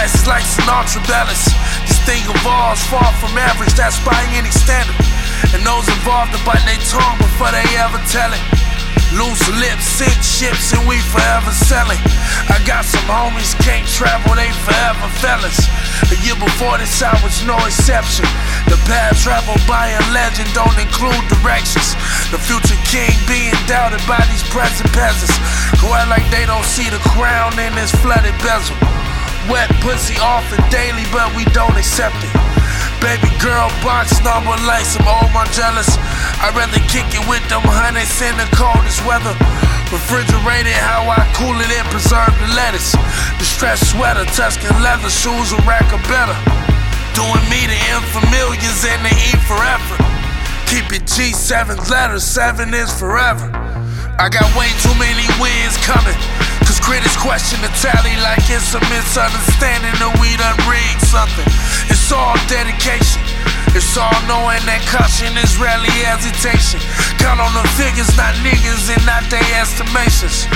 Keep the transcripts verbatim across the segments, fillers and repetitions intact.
glasses like Sinatra Bellis. This thing evolves far from average, that's by any standard. And those involved to bite their tongue before they ever tell it. Loose lips, sink ships, and we forever selling. I got some homies, can't travel, they forever fellas. A year before this, I was no exception. The path traveled by a legend don't include directions. The future king being doubted by these present peasants who act like they don't see the crown in this flooded bezel. Wet pussy offered daily, but we don't accept it. Baby girl box number like some old Margellas. I'd rather kick it with them hundreds in the coldest weather. Refrigerated, how I cool it and preserve the lettuce. Distressed sweater, Tuscan leather, shoes a rack of better. Doing me the infamiliars and they eat for effort. Keep it G, seven letters, seven is forever. I got way too many wins coming, cause critics question the tally like it's a misunderstanding that we done rigged something. It's all dedication, it's all knowing that caution is rarely hesitation. Count on the figures, not niggas and not their estimations.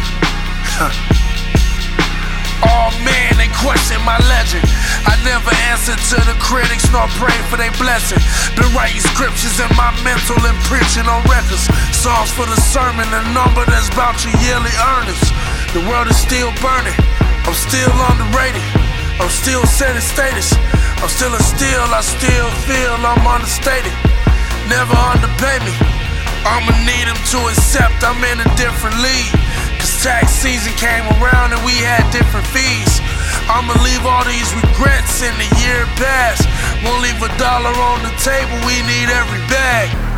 Oh man, they question my legend. I never answer to the critics nor pray for their blessing. Been writing scriptures in my mental and preaching on records. Songs for the sermon, a number that's about your yearly earnings. The world is still burning, I'm still underrated. I'm still setting status, I'm still a steal, I still feel I'm understated. Never underpay me, I'ma need them to accept I'm in a different league. Cause tax season came around and we had different fees. I'ma leave all these regrets in the year past. Won't leave a dollar on the table, we need every bag.